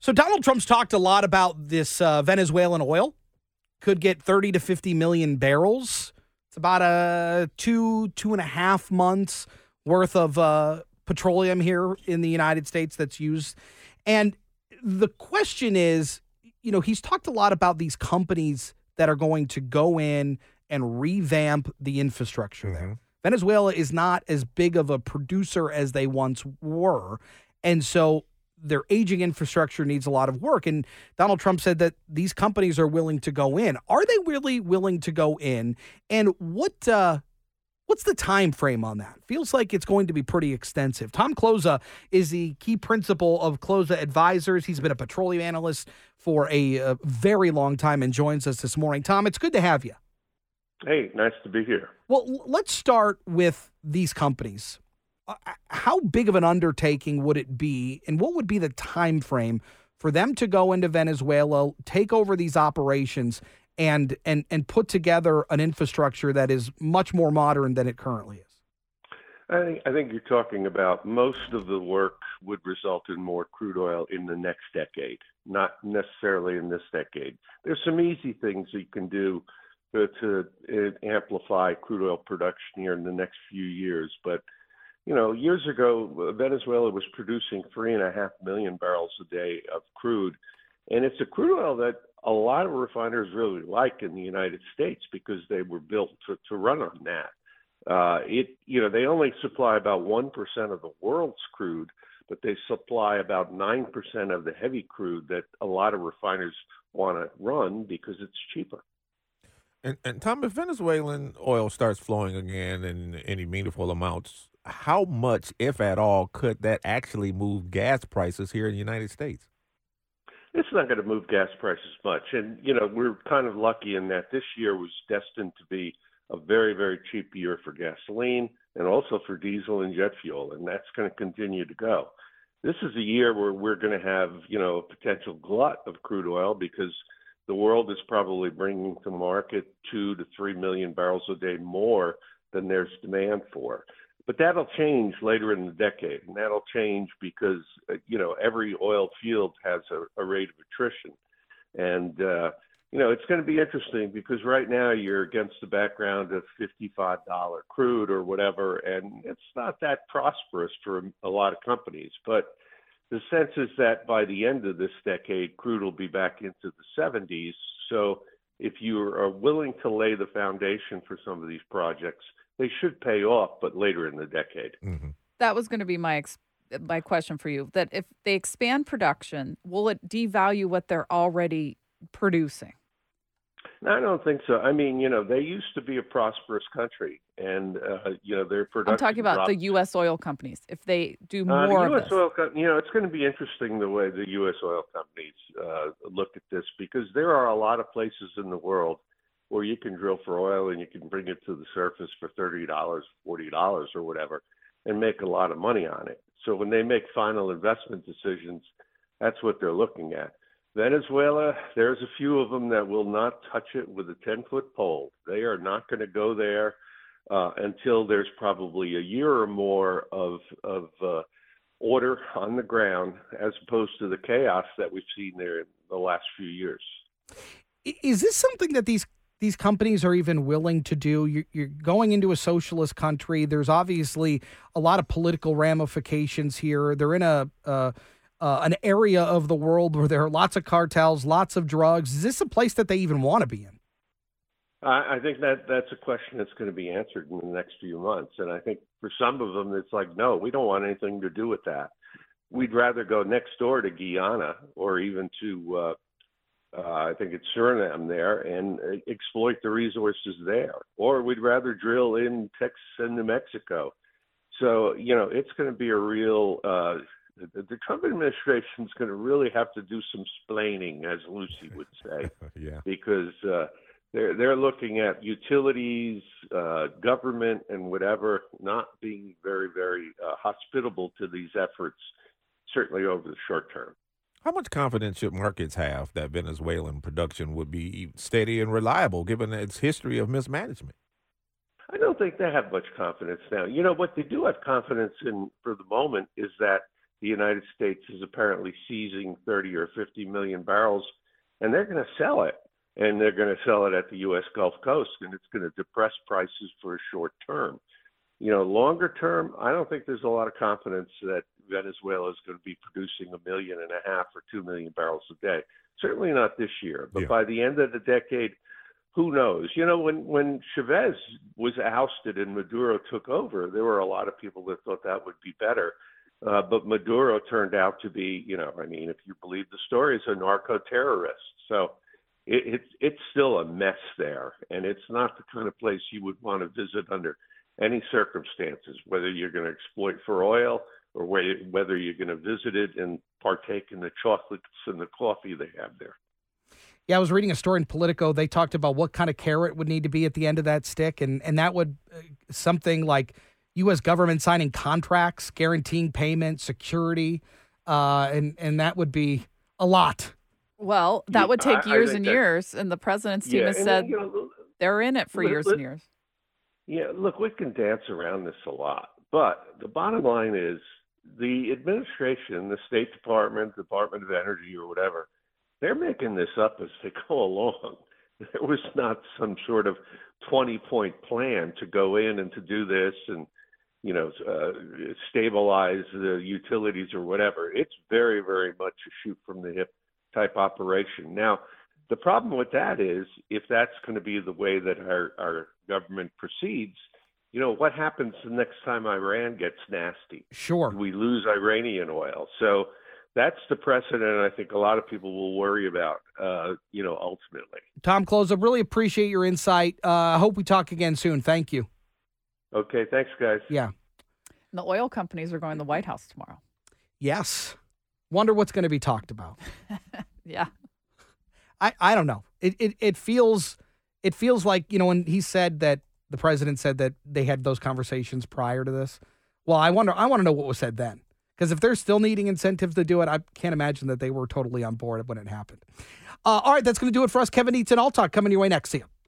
So Donald Trump's talked a lot about this Venezuelan oil. Could get 30 to 50 million barrels. It's about a 2.5 months worth of petroleum here in the United States that's used. And the question is, he's talked a lot about these companies that are going to go in and revamp the infrastructure there. Venezuela is not as big of a producer as they once were. And so their aging infrastructure needs a lot of work. And Donald Trump said that these companies are willing to go in. Are they really willing to go in? And what's the time frame on that? Feels like it's going to be pretty extensive. Tom Kloza is the key principal of Kloza Advisors. He's been a petroleum analyst for a very long time and joins us this morning. Tom, it's good to have you. Hey, nice to be here. Well, let's start with these companies. How big of an undertaking would it be, and what would be the time frame for them to go into Venezuela, take over these operations, and put together an infrastructure that is much more modern than it currently is? I think you're talking about most of the work would result in more crude oil in the next decade, not necessarily in this decade. There's some easy things that you can do to amplify crude oil production here in the next few years, but years ago, Venezuela was producing 3.5 million barrels a day of crude. And it's a crude oil that a lot of refiners really like in the United States because they were built to run on that. They only supply about 1% of the world's crude, but they supply about 9% of the heavy crude that a lot of refiners want to run because it's cheaper. And Tom, if Venezuelan oil starts flowing again in any meaningful amounts, how much, if at all, could that actually move gas prices here in the United States? It's not going to move gas prices much. And, we're kind of lucky in that this year was destined to be a very, very cheap year for gasoline and also for diesel and jet fuel. And that's going to continue to go. This is a year where we're going to have, a potential glut of crude oil because the world is probably bringing to market 2 to 3 million barrels a day more than there's demand for. But that'll change later in the decade, and that'll change because, every oil field has a rate of attrition. And, it's going to be interesting because right now you're against the background of $55 crude or whatever, and it's not that prosperous for a lot of companies. But the sense is that by the end of this decade, crude will be back into the 70s. So if you are willing to lay the foundation for some of these projects, they should pay off, but later in the decade. Mm-hmm. That was going to be my question for you, that if they expand production, will it devalue what they're already producing? No, I don't think so. I mean, they used to be a prosperous country, and, their production. I'm talking about the U.S. oil companies. If they do more of this. It's going to be interesting the way the U.S. oil companies look at this because there are a lot of places in the world where you can drill for oil and you can bring it to the surface for $30, $40 or whatever and make a lot of money on it. So when they make final investment decisions, that's what they're looking at. Venezuela, there's a few of them that will not touch it with a 10-foot pole. They are not going to go there until there's probably a year or more of order on the ground as opposed to the chaos that we've seen there in the last few years. Is this something that these companies are even willing to do? You're going into a socialist country. There's obviously a lot of political ramifications here. They're in an area of the world where there are lots of cartels, lots of drugs. Is this a place that they even want to be in? I think that's a question that's going to be answered in the next few months. And I think for some of them, it's like, no, we don't want anything to do with that. We'd rather go next door to Guyana or even to I think it's Suriname there, and exploit the resources there. Or we'd rather drill in Texas and New Mexico. So, it's going to be a real, the Trump administration is going to really have to do some splaining, as Lucy would say, yeah. Because they're looking at utilities, government, and whatever not being very, very hospitable to these efforts, certainly over the short term. How much confidence should markets have that Venezuelan production would be steady and reliable given its history of mismanagement? I don't think they have much confidence now. What they do have confidence in for the moment is that the United States is apparently seizing 30 or 50 million barrels, and they're going to sell it. And they're going to sell it at the U.S. Gulf Coast, and it's going to depress prices for a short term. Longer term, I don't think there's a lot of confidence that Venezuela is going to be producing 1.5 million or 2 million barrels a day. Certainly not this year. But by the end of the decade, who knows? When Chavez was ousted and Maduro took over, there were a lot of people that thought that would be better. But Maduro turned out to be, if you believe the stories, a narco-terrorist. So it's still a mess there, and it's not the kind of place you would want to visit under any circumstances, whether you're going to exploit for oil or whether you're going to visit it and partake in the chocolates and the coffee they have there. Yeah, I was reading a story in Politico. They talked about what kind of carrot would need to be at the end of that stick, and that would something like U.S. government signing contracts, guaranteeing payment, security, and that would be a lot. Well, that would take years and years, and the president's team has said they're in it for years and years. Yeah, look, we can dance around this a lot, but the bottom line is the administration, the State Department, Department of Energy or whatever, they're making this up as they go along. There was not some sort of 20-point plan to go in and to do this and, stabilize the utilities or whatever. It's very, very much a shoot from the hip type operation. Now, the problem with that is if that's going to be the way that our government proceeds, what happens the next time Iran gets nasty? Sure. We lose Iranian oil. So that's the precedent I think a lot of people will worry about, ultimately. Tom Kloza, really appreciate your insight. I hope we talk again soon. Thank you. Okay, thanks, guys. Yeah. And the oil companies are going to the White House tomorrow. Yes. Wonder what's going to be talked about. Yeah. I don't know. It feels like, when he said that the president said that they had those conversations prior to this. Well, I want to know what was said then. Because if they're still needing incentives to do it, I can't imagine that they were totally on board when it happened. All right, that's going to do it for us. Kevin Eaton, All Talk coming your way next. See you.